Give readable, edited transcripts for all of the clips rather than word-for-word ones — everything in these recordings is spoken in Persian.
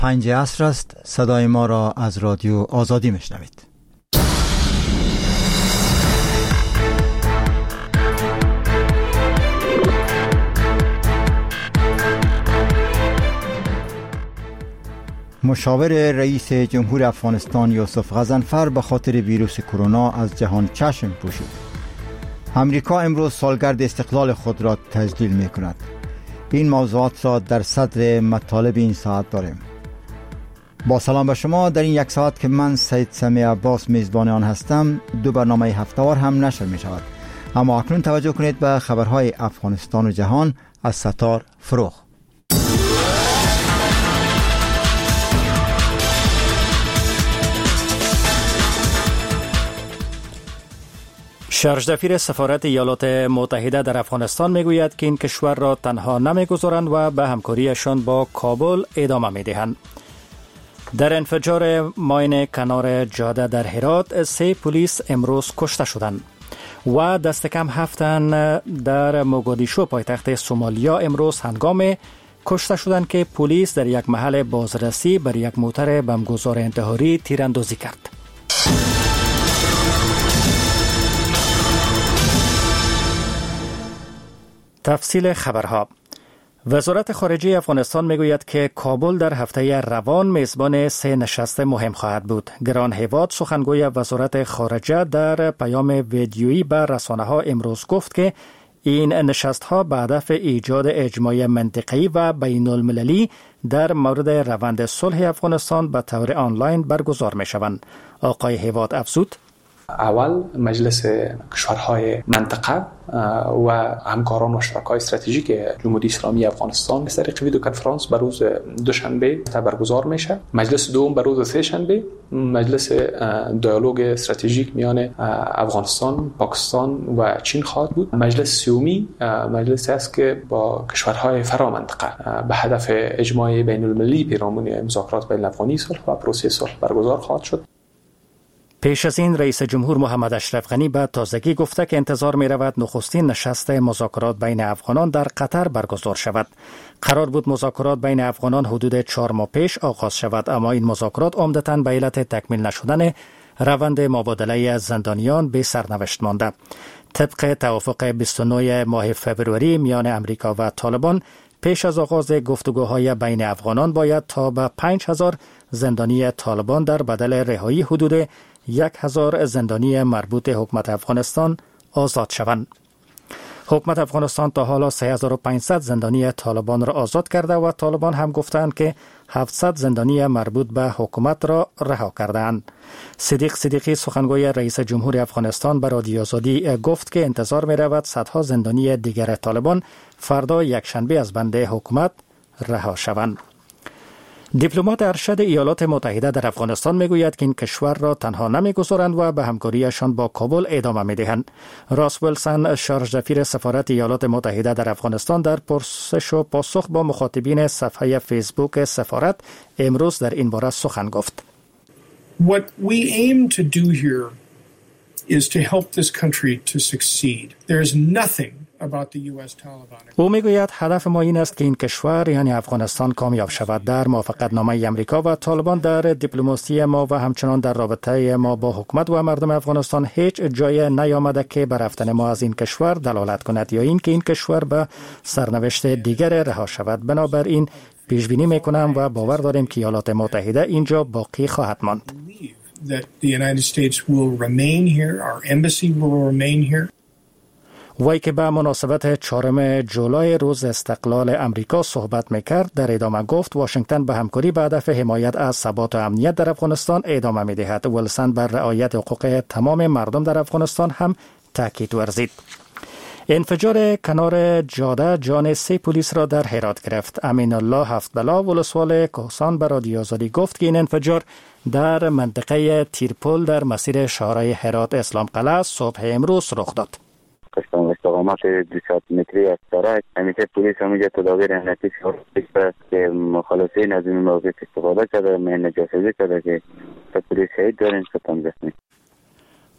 5 عصر است. صدای ما را از رادیو آزادی میشنوید. مشاور رئیس جمهور افغانستان یوسف غضنفر به خاطر ویروس کرونا از جهان چشم پوشید. امریکا امروز سالگرد استقلال خود را تجلیل می کند. این موضوعات را در صدر مطالب این ساعت داریم. با سلام به شما. در این یک ساعت که من سید سمیع عباس میزبان آن هستم، 2 برنامه هفته‌وار هم نشر می شود. اما اکنون توجه کنید به خبرهای افغانستان و جهان از ستار فروغ. شارژدفیر سفارت ایالات متحده در افغانستان میگوید که این کشور را تنها نمیگذارند و به همکاریشان با کابل ادامه میدهند. در انفجار ماین کنار جاده در هرات 3 پلیس امروز کشته شدند و دست کم 7 تن در موگادیشو پایتخت سومالیا امروز هنگام کشته شدند که پلیس در یک محل بازرسی بر یک موتر بمبگذار انتحاری تیراندازی کرد. تفصیل خبرها. وزارت خارجه افغانستان میگوید که کابل در هفته روان میزبان 3 نشست مهم خواهد بود. گران هیواد سخنگوی وزارت خارجه در پیام ویدیویی به رسانه ها امروز گفت که این نشست ها به هدف ایجاد اجماع منطقه‌ای و بین المللی در مورد روند صلح افغانستان به طور آنلاین برگزار می شوند. آقای هیواد افزود: اول مجلس کشورهای منطقه و همکاران و شرکای استراتژیک جمهوری اسلامی افغانستان از طریق ویدیو کنفرانس به روز دوشنبه برگزار میشه. مجلس دوم به روز سه‌شنبه مجلس دیالوگ استراتژیک میان افغانستان، پاکستان و چین خواهد بود. مجلس سومی مجلسی است که با کشورهای فرامنطقه به هدف اجماع بین المللی پیرامون مذاکرات بین افغانی صلح و پروسه صلح برگزار خواهد شد. پیش از این رئیس جمهور محمد اشرف غنی به تازگی گفته که انتظار می رود نخستین نشست مذاکرات بین افغانان در قطر برگزار شود. قرار بود مذاکرات بین افغانان حدود 4 ماه پیش آغاز شود، اما این مذاکرات عمدتاً به علت تکمیل نشدن روند مبادله زندانیان به سرنوشت مانده. طبق توافق 29 ماه فوریه میان امریکا و طالبان، پیش از آغاز گفتگوهای بین افغانان باید تا به 5000 زندانی طالبان در بدل رهایی حدود 1000 زندانی مربوط حکومت افغانستان آزاد شوند. حکومت افغانستان تا حالا 3500 زندانی طالبان را آزاد کرده و طالبان هم گفتند که 700 زندانی مربوط به حکومت را رها کردند. صدیق صدیقی سخنگوی رئیس جمهور افغانستان به رادیو آزادی گفت که انتظار می رود صدها زندانی دیگر طالبان فردا یکشنبه از بند حکومت رها شوند. دیپلمات ارشد ایالات متحده در افغانستان میگوید که این کشور را تنها نمیگذارند و به همکاریشان با کابل ادامه میدهند. راس ویلسون شارژدفیر سفارت ایالات متحده در افغانستان در پرسش و پاسخ با مخاطبین صفحه فیسبوک سفارت امروز در این باره سخن گفت. What we aim to do here is to help this country to succeed. There is nothing او میگوید هدف ما این است که این کشور یعنی افغانستان کامیاب شود. در موافقتنامه امریکا و طالبان در دیپلماسی ما و همچنان در رابطه ما با حکومت و مردم افغانستان هیچ جای نیامده که به رفتن ما از این کشور دلالت کند یا این که این کشور به سرنوشت دیگر رها شود. بنابراین پیش بینی میکنم و باور داریم که ایالات متحده اینجا باقی خواهد ماند. وی که به مناسبت 4 جولای روز استقلال امریکا صحبت میکرد در ادامه گفت واشنگتن به همکاری به هدف حمایت از ثبات و امنیت در افغانستان ادامه میدهد. ویلسون بر رعایت حقوق تمام مردم در افغانستان هم تاکید ورزید. انفجار کنار جاده جان 3 پلیس را در هرات گرفت. امین الله هفت‌بلا ولسوال کوهستان به رادیو آزادی گفت که این انفجار در منطقه تیرپل در مسیر شهرهای هرات اسلام قلعه صبح امروز رخ داد. استقامت 200 متری از سرک همیشه پلیس همونجا تدابیر احتیاطی شده که مخالفین از این موقع استفاده کرده، مهن جاسوسی کرده که پلیس شهید داریم ستم زخمی.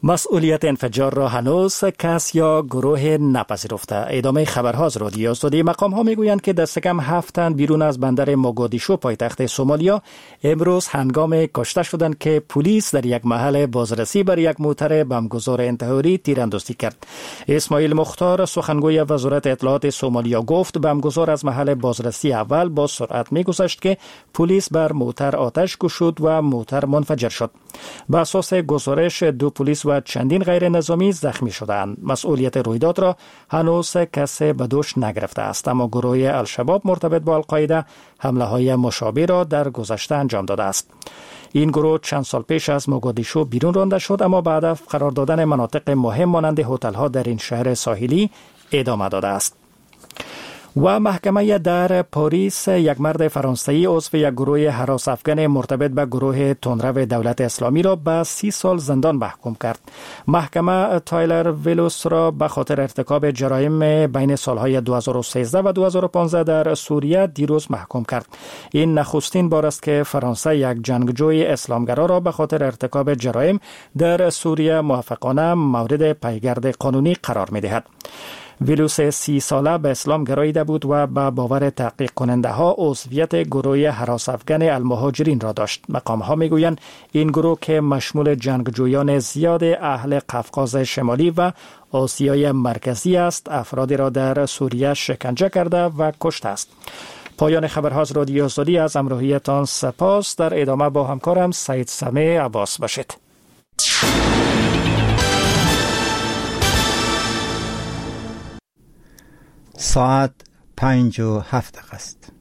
مسئولیت انفجار را هنوز کس یا گروه نپذیرفته. ادامه خبرها از رادیو آزادی. مقام ها میگویند که دست کم 7 تن بیرون از بندر موگادیشو پایتخت سومالیا امروز هنگام کشته شدند که پلیس در یک محل بازرسی بر یک موتر بمبگذار انتحاری تیراندازی کرد. اسماعیل مختار سخنگوی وزارت اطلاعات سومالیا گفت بمبگذار از محل بازرسی اول با سرعت میگذشت که پلیس بر موتر آتش گشود و موتر منفجر شد. بر اساس گزارش 2 پلیس و چندین غیر نظامی زخمی شدند. مسئولیت رویداد را هنوز کسی به دوش نگرفته است، اما گروه الشباب مرتبط با القاعده حمله های مشابه را در گذشته انجام داده است. این گروه چند سال پیش از موگادیشو بیرون رانده شد، اما بعد از قرار دادن مناطق مهم مانند هتل ها در این شهر ساحلی ادامه داده است. و محکمه در پاریس یک مرد فرانسوی عضو یک گروه هراس افغان مرتبط به گروه تندرو دولت اسلامی را به 30 سال زندان محکوم کرد. محکمه تایلر ویلوس را به خاطر ارتکاب جرایم بین سالهای 2013 و 2015 در سوریه دیروز محکوم کرد. این نخستین بار است که فرانسه یک جنگجوی اسلامگرا را به خاطر ارتکاب جرایم در سوریه موافقانه مورد پیگرد قانونی قرار می‌دهد. ویلوس 30 ساله به اسلام گراییده بود و به باور تحقیق کننده ها عضویت گروه هراس افغان المهاجرین را داشت. مقام ها می گویند این گروه که مشمول جنگجویان زیاد اهل قفقاز شمالی و آسیای مرکزی است، افرادی را در سوریه شکنجه کرده و کشته است. پایان خبرها از رادیو آزادی. از همراهیتان سپاس. در ادامه با همکارم سعید سمیع عباس باشید. ساعت 5:07 است.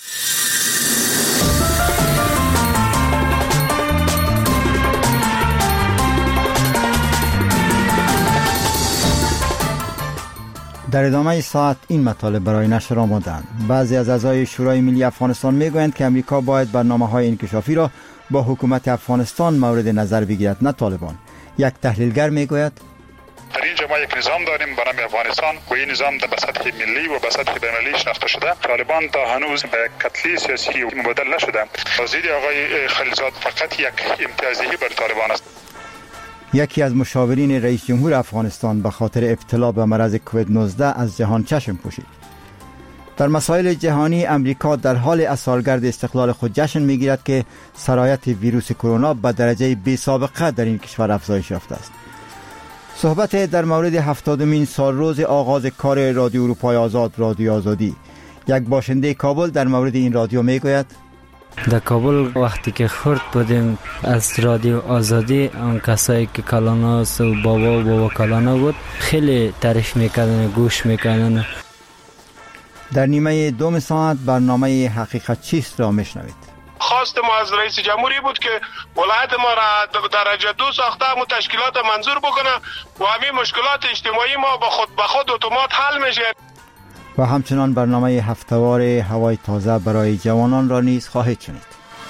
در ادامه ساعت این مطالب برای نشر آمدند. بعضی از اعضای شورای ملی افغانستان میگویند که امریکا باید برنامه‌های انکشافی را با حکومت افغانستان مورد نظر بگیرد، نه طالبان. یک تحلیلگر میگوید در اینجا ما یک نظام داریم به نام افغانستان و این نظام به سطح ملی و به سطح بین‌المللی شناخته شده. طالبان تا هنوز به کتلی سیاسی مبادل نشده. وزیر آقای خلیلزاد فقط یک امتیازدهی بر طالبان است. یکی از مشاورین رئیس جمهور افغانستان به خاطر ابتلا به مرض کووید 19 از جهان چشم پوشید. در مسائل جهانی امریکا در حال از سالگرد استقلال خود جشن میگیرد که سرایت ویروس کرونا به درجه بی سابقه در این کشور افزایش یافته است. صحبت در مورد 70مین سالروز آغاز کار رادیو اروپای آزاد، رادیو آزادی. یک باشنده کابل در مورد این رادیو میگوید در کابل وقتی که خرد بودیم از رادیو آزادی، اون کسایی که کلاناس و بابا کلانا بود خیلی تعریف میکردن، گوش میکردن. در نیمه دوم ساعت برنامه حقیقت چیست را میشنوید. خواست ما از رئیس جمهوری بود که ولایت ما را درجه 2 ساخته و تشکیلات منظور بکنه و همین مشکلات اجتماعی ما به خود اتومات حل میشه. و همچنان برنامه هفتهوار هوای تازه برای جوانان را نیز خواهید شنید.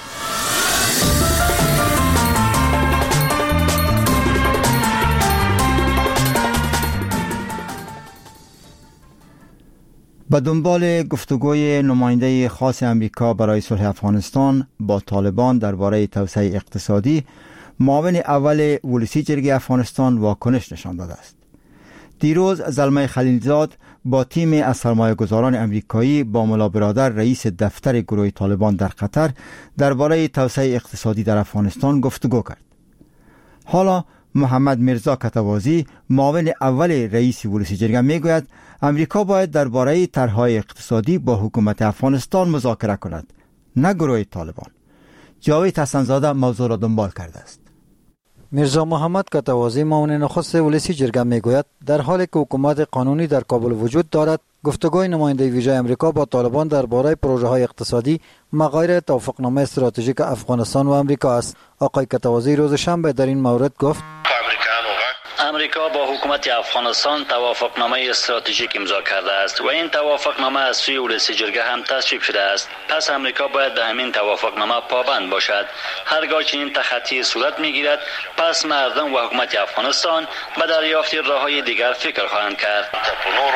به دنبال گفتگوی نماینده خاص امریکا برای صلح افغانستان با طالبان درباره توسعه اقتصادی، معاون اول ولسی جرگه افغانستان واکنش نشان داده است. دیروز زلمه خلیلزاد با تیم از سرمایه‌گذاران امریکایی با ملا برادر رئیس دفتر گروه طالبان در قطر درباره توسعه اقتصادی در افغانستان گفتگو کرد. حالا محمد میرزا کتوازی معاون اول رئیس ولسی جرگه میگوید امریکا باید درباره طرح‌های اقتصادی با حکومت افغانستان مذاکره کند، نه گروه طالبان. جاوید حسن‌زاده موضوع را دنبال کرده است. میرزا محمد کتوازی معاون نخست ولسی جرگه میگوید در حالی که حکومت قانونی در کابل وجود دارد، گفتگوی نماینده ویژه امریکا با طالبان درباره پروژه‌های اقتصادی مغایر توافقنامه استراتژیک افغانستان و امریکا است. آقای کتوازی روز شنبه در این مورد گفت امریکا با حکومت افغانستان توافقنامه استراتژیک امضا کرده است و این توافقنامه از سوی ولسی جرگه هم تصویب شده است. پس امریکا باید به همین توافقنامه پابند باشد. هرگاه چنین تخطی صورت میگیرد، پس مردم و حکومت افغانستان به دریافت راههای دیگر فکر خواهند کرد.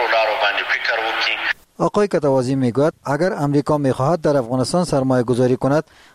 آقای کتوازی میگوید اگر امریکا میخواهد در افغانستان سرمایه گذاری کند،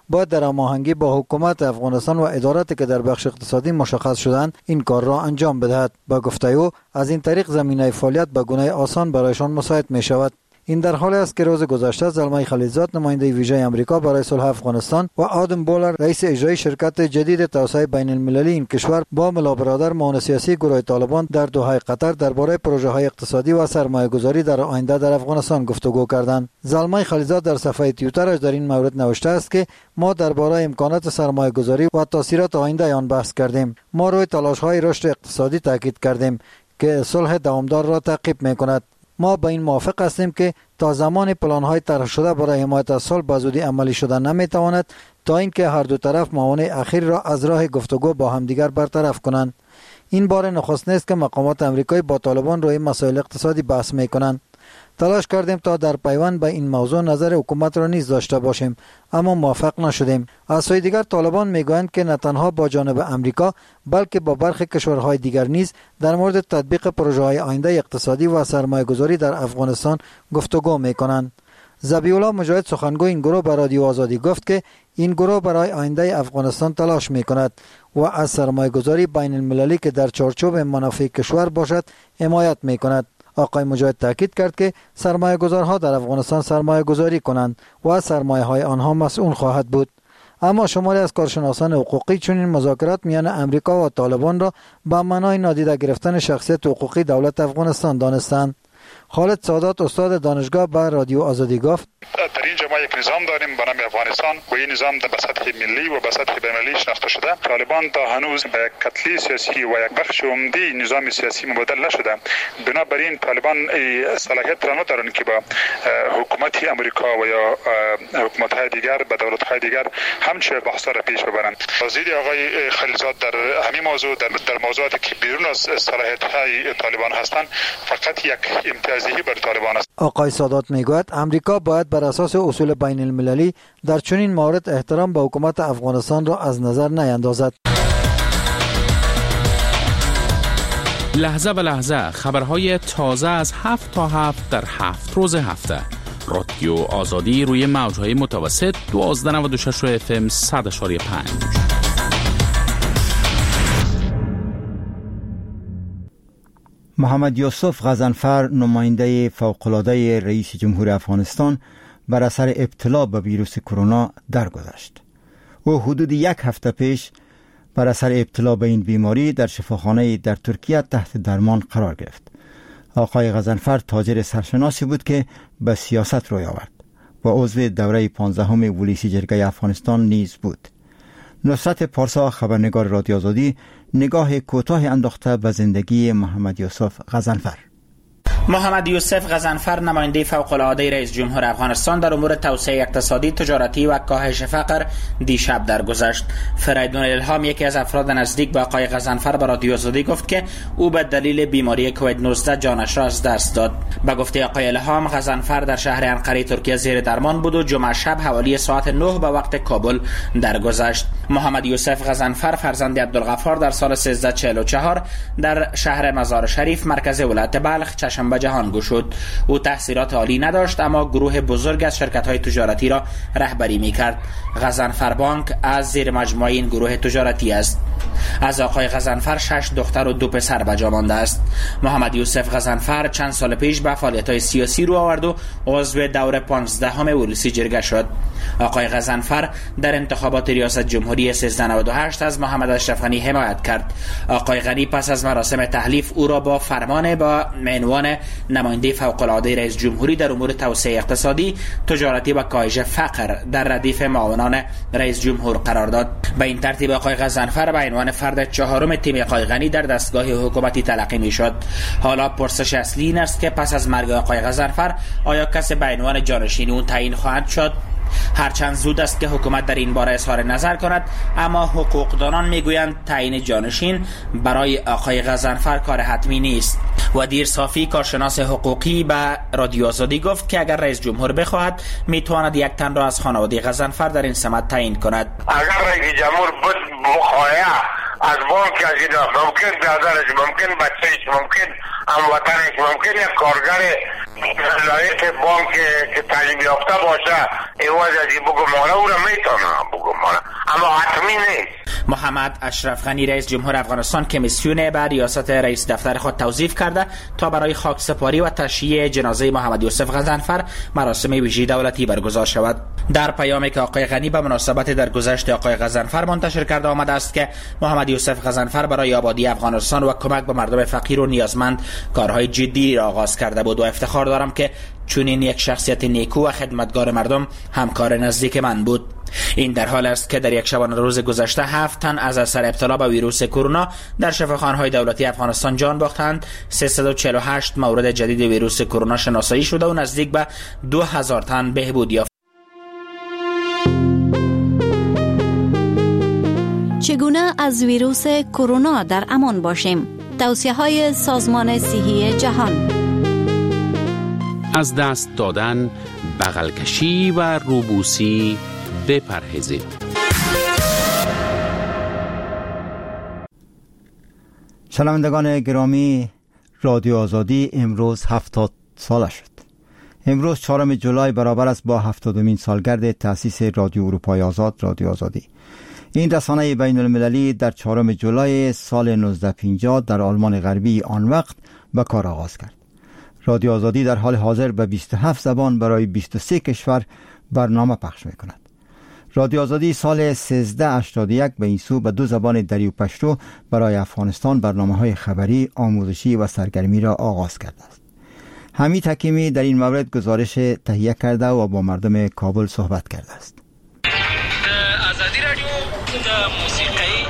باید در هماهنگی با حکومت افغانستان و اداراتی که در بخش اقتصادی مشخص شدند این کار را انجام بدهد. با گفته او از این طریق زمینه فعالیت به گونه آسان برایشان مساعد می شود. این در حالی است که روز گذشته زلمه خلیلزاد نماینده ویژه آمریکا برای صلح افغانستان و آدم بولر رئیس اجرایی شرکت جدید توسعه بین المللی این کشور با ملا برادر معاون سیاسی گروه طالبان در دوحه قطر درباره پروژه های اقتصادی و سرمایه گذاری در آینده در افغانستان گفتگو کردند. زلمه خلیلزاد در صفحه توییترش در این مورد نوشته است که ما درباره امکانات سرمایه گذاری و تاثیرات آینده آن بحث کردیم. ما روی تلاش های رشد اقتصادی تاکید کردیم که صلح دوامدار را تعقیب می‌کند. ما با این موافق هستیم که تا زمان پلان‌های طرح شده برای حمایت از صلح به زودی عملی شدن نمی‌تواند تا اینکه هر دو طرف موانع اخیر را از راه گفتگو با همدیگر برطرف کنند. این بار نخست نیست که مقامات آمریکایی با طالبان روی مسائل اقتصادی بحث می‌کنند. تلاش کردیم تا در پیوند به این موضوع نظر حکومت را نیز داشته باشیم اما موفق نشدیم. از سوی دیگر طالبان میگویند که نه تنها با جانب امریکا بلکه با برخی کشورهای دیگر نیز در مورد تطبیق پروژه‌های آینده اقتصادی و سرمایه‌گذاری در افغانستان گفتگو میکنند. ذبیح‌الله مجاهد سخنگوی این گروه به رادیو آزادی گفت که این گروه برای آینده افغانستان تلاش میکند و از سرمایه‌گذاری بین المللی که در چارچوب منافع کشور باشد حمایت میکند. آقای مجاهد تاکید کرد که سرمایه گذارها در افغانستان سرمایه گذاری کنند و سرمایه های آنها مسئول خواهد بود. اما شماری از کارشناسان حقوقی چنین مذاکرات میان امریکا و طالبان را به معنای نادیده گرفتن شخصیت حقوقی دولت افغانستان دانستند. خالد سادات استاد دانشگاه به رادیو آزادی گفت در اینجا ما یک نظام داریم به نام افغانستان و این نظام به سطح ملی و به سطح بین‌المللی شناخته شده. طالبان تا هنوز به کتلی سیاسی و یک بخش عمده نظام سیاسی مبادل نشده. بنابراین طالبان صلاحیت را ندارند که با حکومت امریکا و یا حکومت‌های دیگر به دولت‌های دیگر همچه بحث‌ها را پیش ببرند. وزیر آقای خلیلزاد در همین موضوع در موضوعاتی که بیرون از صلاحیت‌های طالبان هستند فقط یک امتیازی بر طالبان است. آقای سادات میگوید امریکا باید بر اساس اصول بین المللی در چنین موارد احترام به حکومت افغانستان را از نظر نیندازد. لحظه به لحظه خبرهای تازه از 7 تا 7 در 7 روز هفته. رادیو آزادی روی موجهای متوسط 1296 FM 100.5. محمد یوسف غضنفر نماینده فوق‌العاده رئیس جمهور افغانستان بر اثر ابتلا به ویروس کرونا درگذشت. او حدود یک هفته پیش بر اثر ابتلا به این بیماری در شفاخانه در ترکیه تحت درمان قرار گرفت. آقای غضنفر تاجر سرشناسی بود که به سیاست روی آورد و عضو دوره 15 ولسی جرگه افغانستان نیز بود. نصرت پارسا خبرنگار رادیو آزادی نگاه کوتاه انداخته به زندگی محمد یوسف غضنفر. محمد یوسف غضنفر نماینده فوق‌العاده رئیس جمهور افغانستان در امور توسعه اقتصادی، تجارتی و کاهش فقر دیشب درگذشت. فریدون الهام یکی از افراد نزدیک به آقای غضنفر به رادیو آزادی گفت که او به دلیل بیماری کووید 19 جانش را از دست داد. به گفته آقای الهام غضنفر در شهر انقره ترکیه زیر درمان بود و جمعه شب حوالی ساعت 9 به وقت کابل درگذشت. محمد یوسف غضنفر فرزند عبدالغفار در سال 1344 در شهر مزار شریف مرکز ولایت بلخ چشم به جهان گشود. او تحصیلات عالی نداشت اما گروه بزرگ از شرکت‌های تجارتی را رهبری می‌کرد. غضنفر بانک از زیر مجموعه این گروه تجارتی است. از آقای غضنفر 6 دختر و 2 پسر به جا مانده است. محمد یوسف غضنفر چند سال پیش به فعالیت‌های سیاسی رو آورد و عضو دوره 15 ولسی جرگه شد. آقای غضنفر در انتخابات ریاست جمهوری 1398 از محمد اشرف غنی حمایت کرد. آقای غنی پس از مراسم تحلیف او را با فرمان با عنوان نماینده فوق‌العاده رئیس جمهوری در امور توسعه اقتصادی، تجارتی و کاهش فقر در ردیف معاونان رئیس جمهور قرار داد. به این ترتیب آقای غضنفر به عنوان فرد چهارم تیم آقای غنی در دستگاه حکومتی تلقی می‌شد. حالا پرسش اصلی این است که پس از مرگ آقای غضنفر آیا کسی به عنوان جانشین اون تعیین خواهد شد؟ هرچند زود است که حکومت در این باره اظهار نظر کند، اما حقوقدانان میگویند تعیین جانشین برای آقای غضنفر کار حتمی نیست. و دیر صافی کارشناس حقوقی به رادیو آزادی گفت که اگر رئیس جمهور بخواهد میتواند یک تن را از خانواده غضنفر در این سمت تعیین کند. اگر رئیس جمهور بخواهد از بانک از این ممکن برادرش، ممکن بچهش، ممکن هموطنش، ممکن یک کارگر لایق بانک که تعلیم یافته باشه ایواز از این بگمانه او را میتونم بگمانه، اما حتمی نیست. محمد اشرف غنی رئیس جمهور افغانستان کمیسیون به ریاست رئیس دفتر خود توظیف کرده تا برای خاکسپاری و تشییع جنازه محمد یوسف غضنفر مراسم ویژه دولتی برگزار شود. در پیامی که آقای غنی به مناسبت درگذشت آقای غضنفر منتشر کرده آمده است که محمد یوسف غضنفر برای آبادی افغانستان و کمک به مردم فقیر و نیازمند کارهای جدی را آغاز کرده بود و افتخار دارم که چنین یک شخصیت نیکو و خدمتگار مردم همکار نزدیک من بود. این در حال است که در یک شبانه روز گذشته 7 تن از اثر ابتلا به ویروس کرونا در شفاخانه‌های دولتی افغانستان جان باختند. 348 مورد جدید ویروس کرونا شناسایی شده و نزدیک به 2000 تن بهبود یافت. چگونه از ویروس کرونا در امان باشیم؟ توصیه‌های سازمان صحی جهان: از دست دادن، بغل کشی و روبوسی بپرهیزید. شنوندگان گرامی، رادیو آزادی امروز 70 ساله شد. امروز 4 جولای برابر است با 70مین سالگرد تأسیس رادیو اروپای آزاد، رادیو آزادی. این رسانه بین المللی در 4 جولای سال 1950 در آلمان غربی آن وقت به کار آغاز کرد. رادیو آزادی در حال حاضر به 27 زبان برای 23 کشور برنامه پخش می کند. رادیو آزادی سال 1381 به این سو به 2 زبان دری و پشتو برای افغانستان برنامه‌های خبری، آموزشی و سرگرمی را آغاز کرده است. حمید حکیمی در این مورد گزارش تهیه کرده و با مردم کابل صحبت کرده است. آزادی رادیو د موسیقی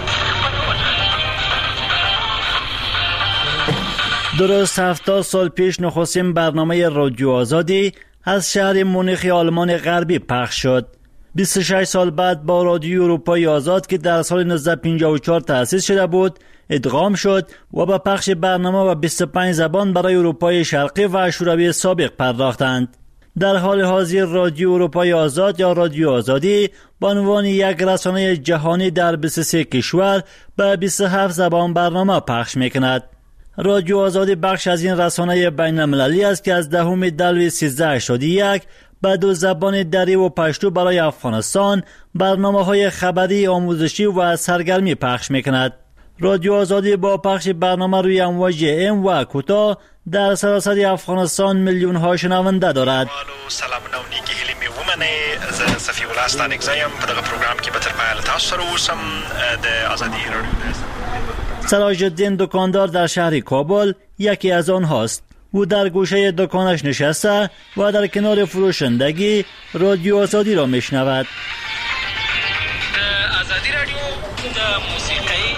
درست 70 سال پیش نخستین برنامه رادیو آزادی از شهر مونیخ آلمان غربی پخش شد. 26 سال بعد با رادیو اروپای آزاد که در سال 1954 تأسیس شده بود ادغام شد و به پخش برنامه و 25 زبان برای اروپای شرقی و شوروی سابق پرداختند. در حال حاضر رادیو اروپای آزاد یا رادیو آزادی به عنوان یک رسانه جهانی در 23 کشور به 27 زبان برنامه پخش می‌کند. رادیو آزادی بخش از این رسانه بین المللی است که از 10 دلو 1381 به 2 زبان دری و پشتو برای افغانستان برنامه‌های خبری، آموزشی و سرگرمی پخش می‌کند. رادیو آزادی با پخش برنامه روی امواج ام و کوتاه در سراسر افغانستان میلیون ها شنونده دارد. سلام نو نیکی هیلی می ومنه ز صفی ولستان اگزایم په دغه پروګرام کې به تر پایه تاسو سره اوسم د آزادی رادیو. سراج الدین دکاندار در شهر کابل یکی از آنهاست. او در گوشه دکانش نشسته و در کنار فروشندگی رادیو آزادی را میشنود. آزادی رادیو د موسیقی.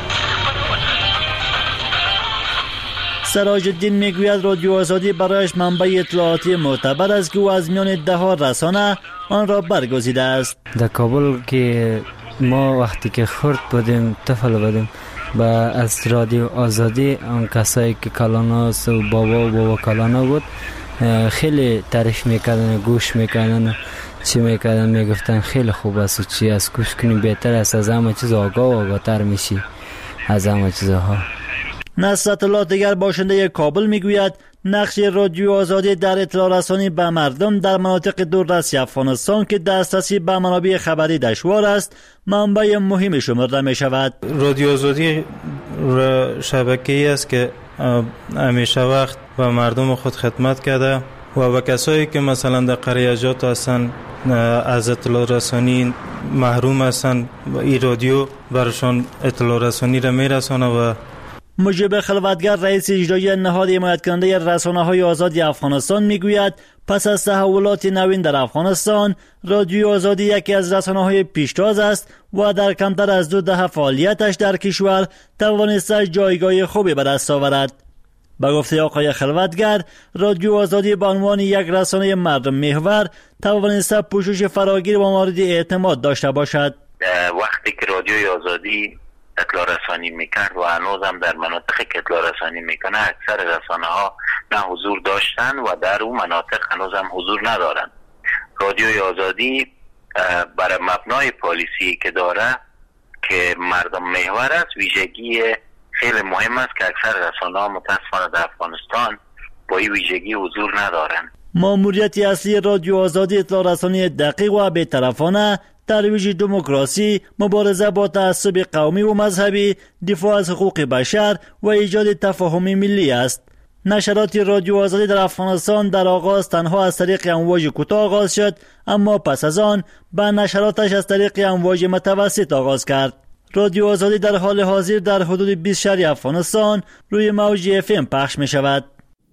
سراج الدین میگوید رادیو آزادی برایش منبع اطلاعاتی معتبر است که او از میان 10 رسانه آن را برگزیده است. در کابل که ما وقتی که خرد بودیم، طفل بودیم، با از رادیو آزادی آن کسایی که کلاناس و بابا کلانا بود خیلی تعریف میکردن، گوش میکردن، چی میکردن، میگفتن خیلی خوب است و چی از گوش کنی بهتر است، از همه چیز آگاه‌تر میشی از همه چیزها. نصرت الله دیگر باشنده کابل میگوید نقش رادیو آزادی در اطلاع رسانی به مردم در مناطق دوردست افغانستان که دسترسی به منابع خبری دشوار است منبع مهمی شمرده می شود. رادیو آزادی شبکه‌ای است که همیشه وقت به مردم خود خدمت کرده و به کسایی که مثلا در قریه‌جات هستن از اطلاع رسانی محروم هستن این رادیو برشان اطلاع رسانی را میرسانه. و مجیب خلوتگر رئیس اجرایی نهاد حمایت کننده رسانه‌های آزادی افغانستان میگوید پس از تحولات نوین در افغانستان رادیو آزادی یکی از رسانه‌های پیشتاز است و در کمتر از 2 دهه فعالیتش در کشور توانسته جایگاه خوبی به دست آورد. به گفته آقای خلوتگر رادیو آزادی به عنوان یک رسانه مردم محور توانسته پوشش فراگیر و مورد اعتماد داشته باشد. وقتی که رادیوی آزادی اطلاع رسانی میکرد و هنوز هم در مناطقی که اطلاع رسانی میکنه اکثر رسانه ها نه حضور داشتن و در اون مناطق هنوز هم حضور ندارن. رادیوی آزادی برای مبنای پالیسی که داره که مردم محور است ویژگی خیلی مهم است که اکثر رسانه ها متاسفانه در افغانستان با این ویژگی حضور ندارن. ماموریت اصلی رادیو آزادی اطلاع رسانی دقیق و بی‌طرفانه، ترویج دموکراسی، مبارزه با تعصب قومی و مذهبی، دفاع از حقوق بشر و ایجاد تفاهم ملی است. نشرات رادیو آزادی در افغانستان در آغاز تنها از طریق امواج کوتاه آغاز شد، اما پس از آن به نشراتش از طریق امواج متوسط آغاز کرد. رادیو آزادی در حال حاضر در حدود 20 شهر افغانستان روی موج FM پخش می شود.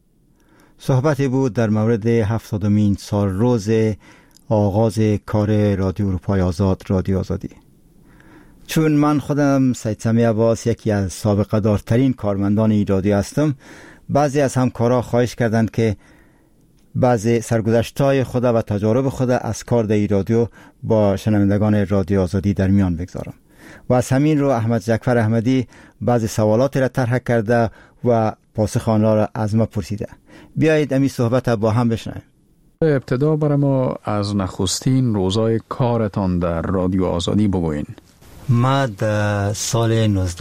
صحبتی بود در مورد 70مین سال روز آغاز کار رادیو اروپای آزاد، رادیو آزادی. چون من خودم سید سمیع عباس یکی از سابقه دارترین کارمندان این رادیو هستم، بعضی از همکارا خواهش کردند که بعضی سرگذشت‌های خود و تجارب خود از کار در این رادیو با شنوندگان رادیو آزادی در میان بگذارم و از همین رو احمد جعفر احمدی بعضی سوالات را طرح کرده و پاسخ آنها را از ما پرسیده. بیایید امی صحبت با هم بشنویم. ابتدا برای ما از نخستین روزای کارتان در رادیو آزادی بگوین. ما در سال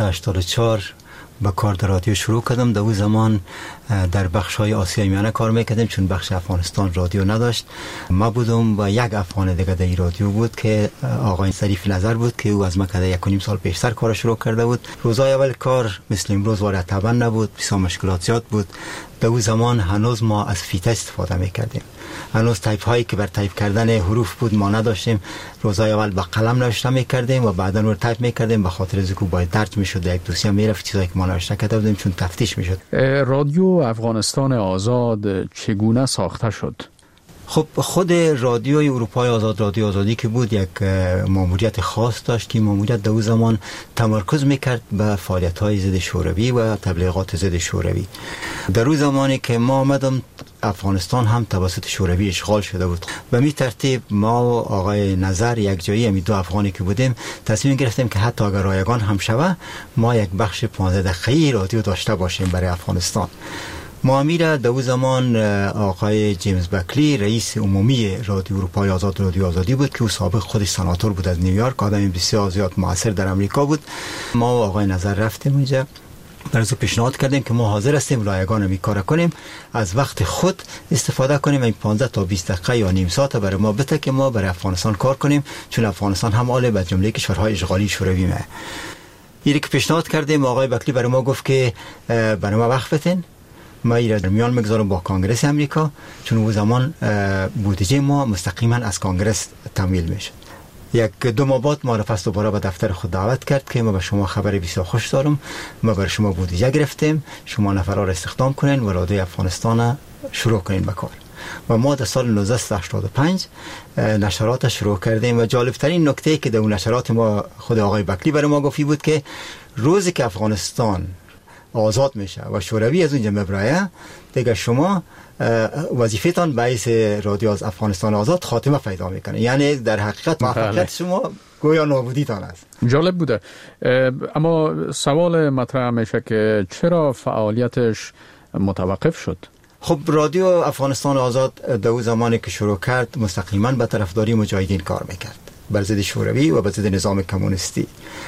1984 با کار در رادیو شروع کردم. در اون زمان در بخش‌های آسیای میانه کار میکردم، چون بخش افغانستان رادیو نداشت. ما بودم و یک افغان دیگه در رادیو بود که آقای ظریف نظر بود که او از ما که 1.5 سال پیشتر کار شروع کرده بود. روزای اول کار مثل امروز وارد طبعا نبود، بسیار مشکلات زیاد بود. در اون زمان هنوز ما از فیته استفاده میکردیم، هنوز تایپ هایی که بر تایپ کردن حروف بود ما نداشتیم. روزای اول با قلم نوشته میکردیم و بعدا رو تایپ میکردیم، به خاطر از اینکه باید درج میشد یک دوسیه میرفت چیزایی که ما نوشته کرده بودیم چون تفتیش میشد. رادیو افغانستان آزاد چگونه ساخته شد؟ خب خود رادیوی اروپای آزاد، رادیو آزادی که بود، یک ماموریت خاص داشت که ماموریت در اون زمان تمرکز میکرد به فعالیت‌های ضد شوروی و تبلیغات ضد شوروی. در اون زمانی که ما آمدم افغانستان هم توسط شوروی اشغال شده بود. به می ترتیب ما و آقای نظر یک جایی همی دو افغانی که بودیم تصمیم گرفتیم که حتی اگر رایگان هم شوه ما یک بخش 15 دقیقه‌ای رادیو داشته باشیم برای افغانستان. معامیر در اون زمان آقای جیمز بکلی رئیس عمومی رادیو اروپای آزاد، رادیو آزادی بود که او سابق خودش سناتور بود از نیویورک، آدم بسیار زیاد موثر در امریکا بود. ما و آقای نظر رفتیم اونجا، برای پیشنهاد کردیم که ما حاضر هستیم رایگان می کار کنیم، از وقت خود استفاده کنیم، این 15 تا 20 دقیقه یا نیم ساعت برای ما بده که ما برای افغانستان کار کنیم، چون افغانستان هم آله به جمله کشورهای اشغالی شوروی مه. اینی که پیشنهاد کردیم آقای بکلی برای ما گفت که برای ما وقت بدین، ما ایراد میان میگذارم با کانگرس امریکا، چون اون زمان بودجه ما مستقیما از کانگرس تمویل میشه. یک دو ماه بعد ما را پس دوباره به دفتر خود دعوت کرد که ما به شما خبر بسیار خوش دارم، ما برای شما بودجه گرفتیم، شما نفرها را استخدام کنین و رادیو افغانستان شروع کنین به کار. و ما در سال 1985 نشرات شروع کردیم و جالبترین نکته که در اون نشرات ما خود آقای بکلی برای ما گفتی بود که روزی که افغانستان آزاد میشه و شوروی از اونجا مبرایه دیگه شما وظیفتان باعث رادیو از افغانستان آزاد خاتمه پیدا میکنه، یعنی در حقیقت موفقیت شما گویا نابودیتان است. جالب بوده. اما سوال مطرح میشه که چرا فعالیتش متوقف شد؟ خب رادیو افغانستان آزاد در اون زمانی که شروع کرد مستقیما به طرفداری مجاهدین کار میکرد، بر ضد شوروی و بر ضد نظام کمونیستی.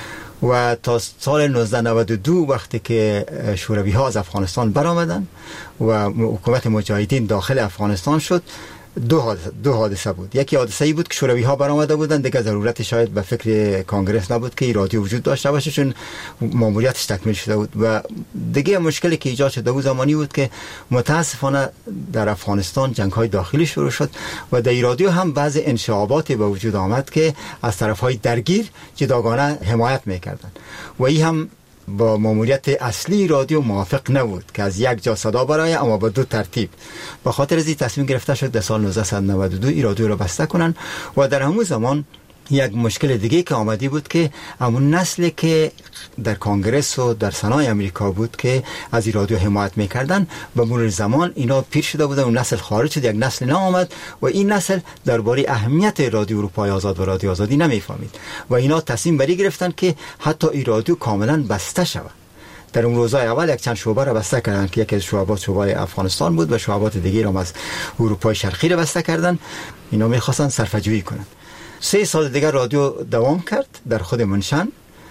و تا سال 1992 وقتی که شوروی ها از افغانستان برآمدن و حکومت مجاهدین داخل افغانستان شد، دو حادثه بود. یکی حادثه ای بود که شوروی ها برآمده بودند، دیگه ضرورت شاید به فکر کانگرس نبود که رادیو وجود داشته باشه چون ماموریتش تکمیل شده بود. و دیگه مشکلی که ایجاد شد اون زمانی بود که متاسفانه در افغانستان جنگ های داخلی شروع شد و در رادیو هم بعض انشعاباتی به وجود آمد که از طرف های درگیر جداگانه حمایت میکردن و این هم با ماموریت اصلی رادیو موافق نبود که از یک جا صدا برای اما با دو ترتیب. به خاطر از این تصمیم گرفته شد در سال 1992 این رادیو را بسته کنن و در همون زمان یک مشکل دیگه که آمدی بود که همون نسلی که در کانگرس و در سنای امریکا بود که از این رادیو حمایت میکردن و مرور زمان اینا پیر شده بودن و نسل خارج شد، یک نسل نو آمد و این نسل درباره اهمیت رادیو اروپای آزاد و رادیو آزادی نمیفهمید و اینا تصمیم بری گرفتن که حتی این رادیو کاملا بسته شود. در اون روزهای اول یک چند شعبه را بسته کردن که یکی از شعبه افغانستان بود و شعبات دیگه را از اروپای شرقی را بسته کردن. اینا میخواستن صرفه‌جویی کنن. 3 سال دیگر رادیو دوام کرد در خود منشن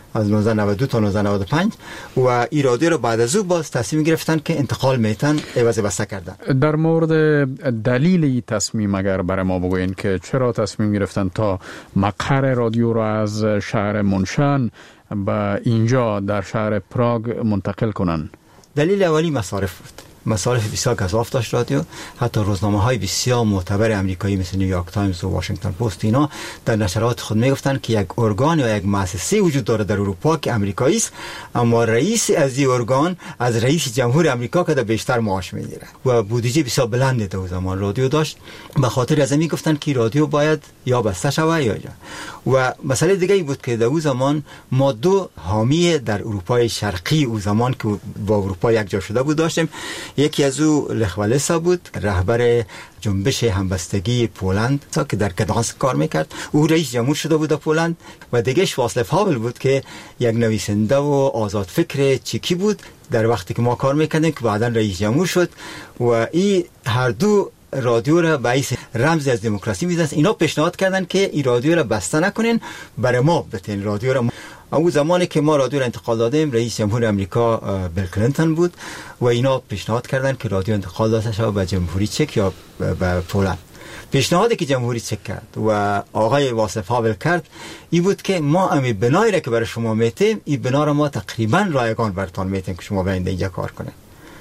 از 1992 تا 1995 و این رادیو رو بعد از او باز تصمیم گرفتن که انتقال میتن عوض بسته کردن. در مورد دلیل این تصمیم اگر برای ما بگوین که چرا تصمیم گرفتن تا مقر رادیو رو از شهر منشن به اینجا در شهر پراگ منتقل کنن؟ دلیل اولی مصارف بود. مصارف بسیار گزاف داشت رادیو. حتی روزنامه‌های بسیار معتبر آمریکایی مثل نیویورک تایمز و واشنگتن پست اینا در نشرات خود میگفتن که یک ارگان یا یک مؤسسه وجود داره در اروپا که آمریکایی است، اما رئیس از این ارگان از رئیس جمهور آمریکا که بیشتر معاش میگیره و بودجه بسیار بلند در زمان رادیو داشت. به خاطر از این میگفتن که رادیو باید یا بسته شود یا جا. و مسئله دیگه ای بود که در اون زمان ما دو حامی در اروپای شرقی اون زمان که با اروپا یک جا شده بود داشتیم. یکی از او لخ والسا بود، رهبر جنبش همبستگی پولند که در گدانسک کار میکرد. او رئیس جمهور شده بود در پولند. و دیگهش واسلاف هاول بود که یک نویسنده و آزاد فکر چکی بود در وقتی که ما کار میکردیم که بعدا رئیس جمهور شد. و این هر دو رادیو را باعث رمز از دموکراسی میدونست. اینا پیشنهاد کردن که این رادیو را بسته نکنین، برای ما بتین رادیو را. اون زمانی که ما رادیو را انتقال دادیم رئیس جمهور آمریکا بیل کلینتون بود و اینا پیشنهاد کردن که رادیو انتقال داده شود به جمهوری چک یا به پولند. پیشنهادی که جمهوری چک کرد و آقای واسف هاول کرد این بود که ما امی بنایی را که برای شما میتیم این بنا را ما تقریبا رایگان براتون میتیم که شما بیاین اینجا کار کنید.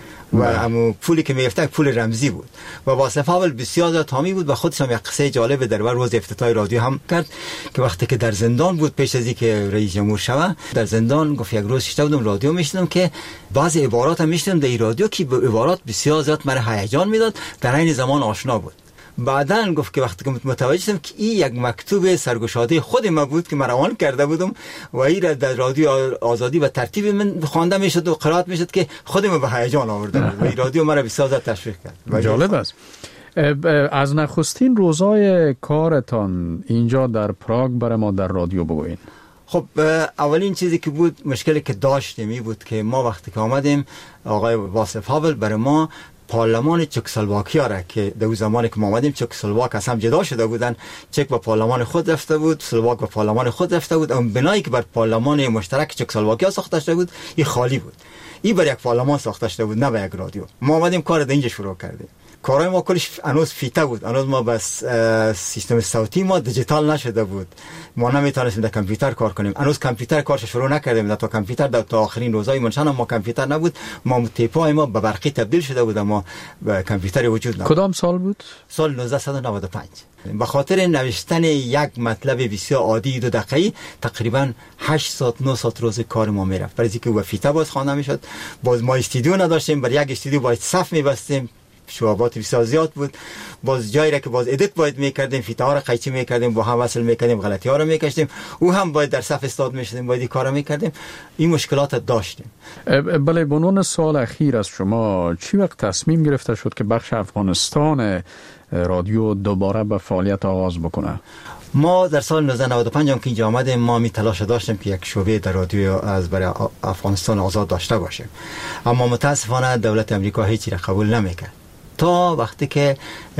و همون پولی که میگفته پول رمزی بود و واسف هاول بسیار زیاد حامی بود و خودش هم یک قصه جالب در روز افتتاح رادیو هم کرد که وقتی که در زندان بود پیش از اینکه رئیس جمهور شود در زندان گفت یک روز شیشته بودم رادیو میشنیدم که بعضی عبارات هم میشنیدم در رادیو که عبارات بسیار زیاد مرا هیجان میداد، در این زمان آشنا بود. بعدن گفت که وقتی که متوجه شدم که این یک مکتوب سرگشاده خود ما بود که من روان کرده بودم و این را در رادیو آزادی و ترتیب من خوانده میشد و قرائت میشد که خودم به هیجان آورده بود و این رادیو مرا بسیار زیاد تشویق کرد. جالب است. از نخستین روزای کارتان اینجا در پراگ برای ما در رادیو بگوین. خب اولین چیزی که بود مشکلی که داشتیم این بود که ما وقتی که آمدیم آقای واسف هاول برای ما پارلمان چکسلواکیا را که در زمانی که ما آمدیم چکسلواک از هم جدا شده بودن، چک به پارلمان خود رفته بود، سلواک به پارلمان خود رفته بود. اون بنایی که بر پارلمان مشترک چکسلواکیا ساخته شده بود این خالی بود. این بر یک پارلمان ساخته شده بود نه به یک رادیو. ما آمدیم کار در اینجا شروع کردیم. کارهای ما کلش هنوز فیته بود. هنوز ما بس سیستم صوتی ما دیجیتال نشده بود. ما نمیتونستیم در کامپیوتر کار کنیم. هنوز کامپیوتر کارش شروع نکردیم. تا کامپیوتر تا آخرین روزای منشن ما کامپیوتر نبود. ما تیپای ما به برقی تبدیل شده بود اما کامپیوتر وجود نداشت. کدام سال بود؟ سال 1995. به خاطر نوشتن یک مطلب بسیار عادی 2 دقیقه‌ای تقریبا 8 ساعت 9 ساعت روز کار ما میرفت. برای اینکه وفیته باز خوانده میشد. باز ما استودیو نداشتیم. برای یک استودیو باید صف می‌بستیم. شعبات بسیار زیاد بود. باز جایی را که باز ادیت باید میکردیم، فیته ها را قیچی میکردیم، با هم وصل میکردیم، غلطی ها را میکشتیم، او هم باید در صف استاد میشدیم، باید این کار را میکردیم. این مشکلات داشتیم. بله، به عنوان سال اخیر از شما چی وقت تصمیم گرفته شد که بخش افغانستان رادیو دوباره به فعالیت آغاز بکنه؟ ما در سال 1995 هم که اینجا آمدیم ما می تلاش داشتیم که یک شعبه در رادیو از برای افغانستان آزاد داشته باشیم، اما متاسفانه دولت امریکا هیچی را قبول نمیکرد تا وقتی که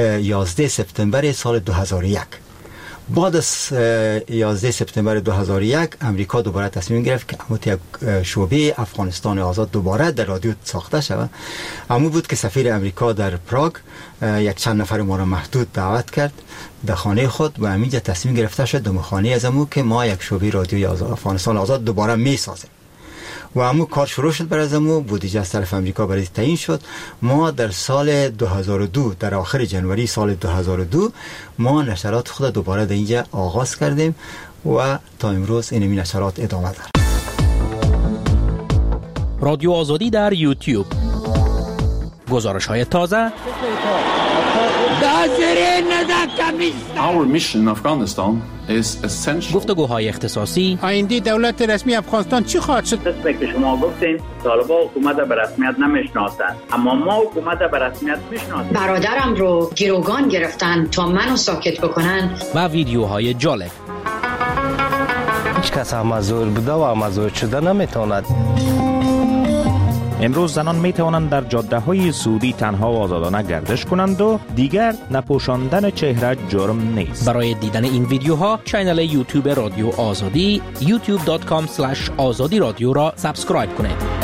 11 سپتامبر سال 2001 بعد از 11 سپتامبر 2001 امریکا دوباره تصمیم گرفت که یک شعبه افغانستان آزاد دوباره در رادیو ساخته شود. همون بود که سفیر امریکا در پراگ یک چند نفر ما را محدود دعوت کرد در خانه خود و همینجا تصمیم گرفته شد در خانه از امو که ما یک شعبه رادیوی افغانستان آزاد دوباره می سازیم و همون کار شروع شد. برای زمو بودجه از طرف امریکا برای تعیین شد. ما در سال 2002 در آخر جنوری سال 2002 ما نشرات خود دوباره در اینجا آغاز کردیم و تا امروز این نشرات ادامه دارد. رادیو آزادی در یوتیوب، گزارش های تازه. Our mission in Afghanistan is essential. گفتگوهای اختصاصی. آینده دولت رسمی افغانستان چی خواهد شد؟ دست که شما گفتیم طالبان حکومت به رسمیت نمیشناسند، اما ما حکومت به رسمیت میشناسیم. برادرم رو گروگان گرفتن تا منو ساکت بکنن و ویدیوهای جالب. هیچ کس هم مزور بوده و مزور شده نمیتواند. امروز زنان می توانند در جاده‌های سعودی تنها و آزادانه گردش کنند و دیگر نپوشاندن چهره جرم نیست. برای دیدن این ویدیوها کانال یوتیوب رادیو آزادی youtube.com/azadi رادیو را سابسکرایب کنید.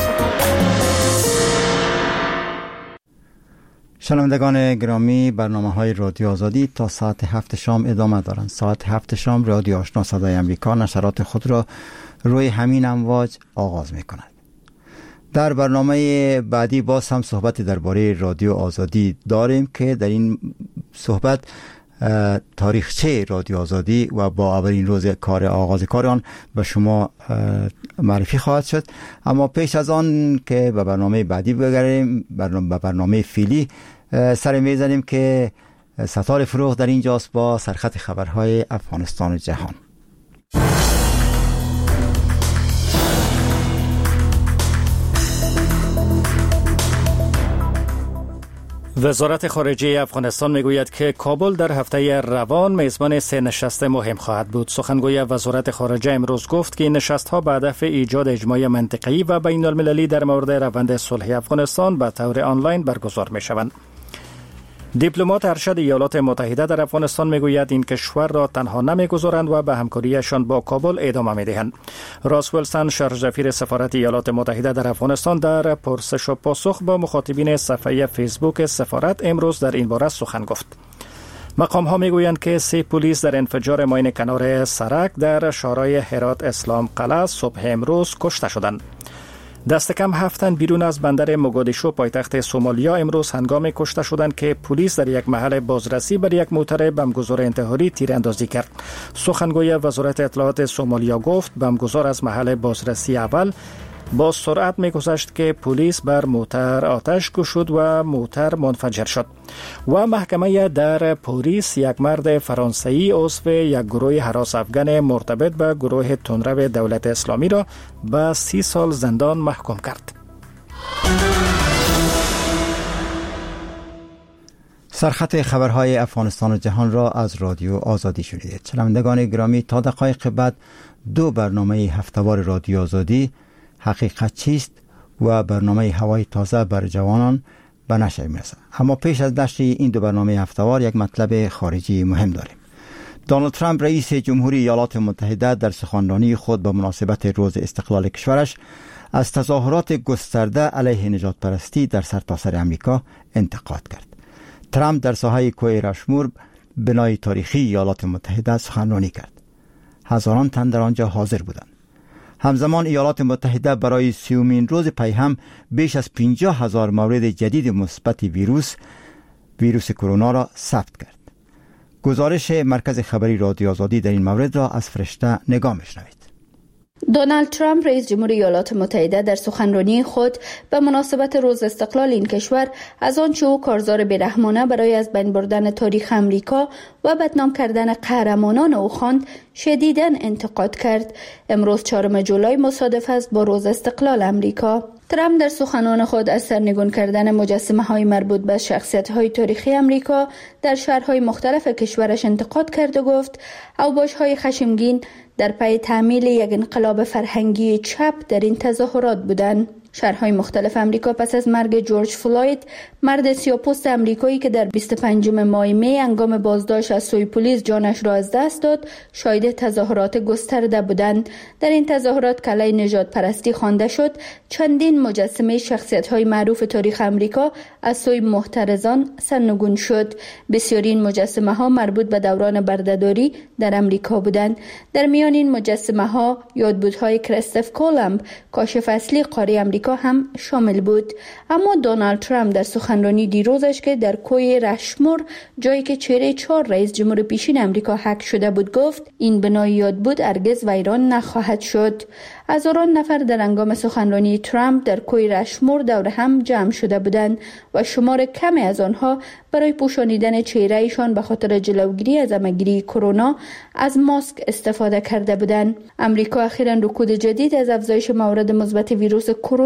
شنوندگان گرامی، برنامه‌های رادیو آزادی تا ساعت 7 شام ادامه دارند. ساعت 7 شام رادیو آشنا صدای امریکا نشرات خود را روی همین امواج آغاز می‌کند. در برنامه بعدی باز هم صحبت درباره رادیو آزادی داریم که در این صحبت تاریخچه رادیو آزادی و با اولین روز آغاز کار آن به شما معرفی خواهد شد. اما پیش از آن که به برنامه بعدی بگردیم، به برنامه فعلی سر میزنیم که ستار فروغ در اینجاست با سرخط خبرهای افغانستان و جهان. وزارت خارجه افغانستان میگوید که کابل در هفته روان میزبان 3 نشست مهم خواهد بود. سخنگوی وزارت خارجه امروز گفت که این نشست‌ها به هدف ایجاد اجماع منطقه‌ای و بین المللی در مورد روند صلح افغانستان به طور آنلاین برگزار می‌شوند. دیپلمات ارشد ایالات متحده در افغانستان میگوید این کشور را تنها نمیگذارند و به همکاریشان با کابل ادامه میدهند. راس ویلسون، شرجفیر سفارت ایالات متحده در افغانستان، در پرسش و پاسخ با مخاطبین صفحه فیسبوک سفارت امروز در این باره سخن گفت. مقام ها میگویند که 3 پلیس در انفجار ماین کنار سرک در شورای هرات اسلام قلعه صبح امروز کشته شدند. دست کم 7 تن بیرون از بندر موگادیشو پایتخت سومالیا امروز هنگام کشته شدند که پلیس در یک محل بازرسی بر یک موتر بمبگذار انتحاری تیراندازی کرد. سخنگوی وزارت اطلاعات سومالیا گفت بمبگذار از محل بازرسی اول با سرعت می‌گذشت که پلیس بر موتر آتش گشود و موتر منفجر شد. و محکمه در پاریس یک مرد فرانسوی عضو یک گروه هراس افغان مرتبط به گروه تندرو دولت اسلامی را به 30 سال زندان محکوم کرد. سرخط خبرهای افغانستان و جهان را از رادیو آزادی شنیدید. شنوندگان گرامی، تا دقایق بعد 2 برنامه هفته‌وار رادیو آزادی، حقیقت چیست و برنامه هوای تازه بر جوانان به نشر می‌رسد. اما پیش از نشر این 2 برنامه هفته‌وار یک مطلب خارجی مهم داریم. دونالد ترامپ رئیس جمهوری ایالات متحده در سخنرانی خود به مناسبت روز استقلال کشورش از تظاهرات گسترده علیه نژاد پرستی در سرتاسر امریکا انتقاد کرد. ترامپ در ساحه کوه رشمور، بنای تاریخی ایالات متحده، سخنرانی کرد. هزاران تن در آنجا حاضر بودند. همزمان ایالات متحده برای 30مین روز پی هم بیش از 50,000 مورد جدید مثبت ویروس کرونا را ثبت کرد. گزارش مرکز خبری رادیو آزادی در این مورد را از فرشته نگاه می‌شنوید. دونالد ترامپ رئیس جمهوری ایالات متحده در سخنرانی خود به مناسبت روز استقلال این کشور از آنچه او کارزار بیرحمانه برای از بین بردن تاریخ امریکا و بدنام کردن قهرمانان او خواند، شدیداً انتقاد کرد. امروز 4 جولای مصادف است با روز استقلال امریکا. ترامپ در سخنان خود از سرنگون کردن مجسمه‌های مربوط به شخصیت‌های تاریخی امریکا در شهرهای مختلف کشورش انتقاد کرد و گفت اوباش‌های خشمگین در پی تعمیل یک انقلاب فرهنگی چپ در این تظاهرات بودند. شهرهای مختلف امریکا پس از مرگ جورج فلوید، مرد سیاه‌پوست امریکایی که در 25 ماه می هنگام بازداشت از سوی پلیس جانش را از دست داد، شاهد تظاهرات گسترده بودند. در این تظاهرات که علیه نژاد پرستی خوانده شد، چندین مجسمه شخصیت‌های معروف تاریخ امریکا از سوی محترضان سرنگون شد. بسیاری این مجسمه‌ها مربوط به دوران بردهداری در امریکا بودند. در میان این مجسمه‌ها یادبودهای کریستوف کولومب، کاشف اصلی قاره امریکا هم شامل بود. اما دونالد ترامپ در سخنرانی دیروزش که در کوه رشمور، جایی که چهره 4 رئیس جمهور پیشین امریکا حک شده بود، گفت این بنای یادبود هرگز ویران نخواهد شد. هزاران نفر در هنگام سخنرانی ترامپ در کوه رشمور دور هم جمع شده بودند و شمار کمی از آنها برای پوشانیدن چهرهشان به خاطر جلوگیری از همه‌گیری کرونا از ماسک استفاده کرده بودند. امریکا اخیراً رکود جدید از افزایش موارد مثبت ویروس کرونا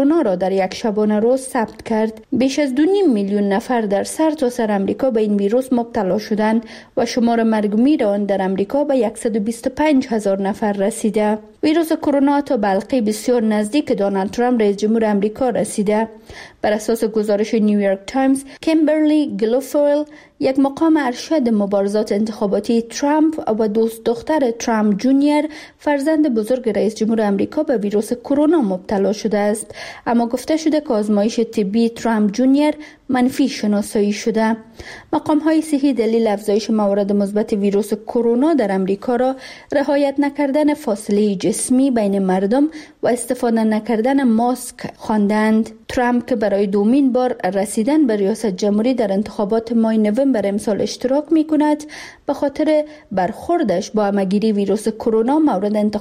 کرونا را در یک شبانه روز ثبت کرد. بیش از 2.5 میلیون نفر در سرتاسر آمریکا به این ویروس مبتلا شدند و شمار مرگ و میر آن در آمریکا به 125,000 نفر رسیده. ویروس کرونا تا به حلقه بسیار نزدیک دونالد ترامپ رئیس جمهور آمریکا رسیده. بر اساس گزارش نیویورک تایمز، کیمبرلی گلوفویل، یک مقام ارشد مبارزات انتخاباتی ترامپ و دوست دختر ترامپ جونیور، فرزند بزرگ رئیس جمهور آمریکا، به ویروس کرونا مبتلا شده است، اما گفته شده که آزمایش طبی ترامپ جونیور منفی شناسایی شده. مقام های صحی دلیل افزایش موارد مثبت ویروس کرونا در آمریکا را رعایت نکردن فاصله جسمی بین مردم و استفاده نکردن ماسک خواندند. ترامپ که برای دومین بار رسیدن به ریاست جمهوری در انتخابات ماه نوامبر امسال اشتراک می کند، به خاطر برخوردش با همه‌گیری ویروس کرونا مورد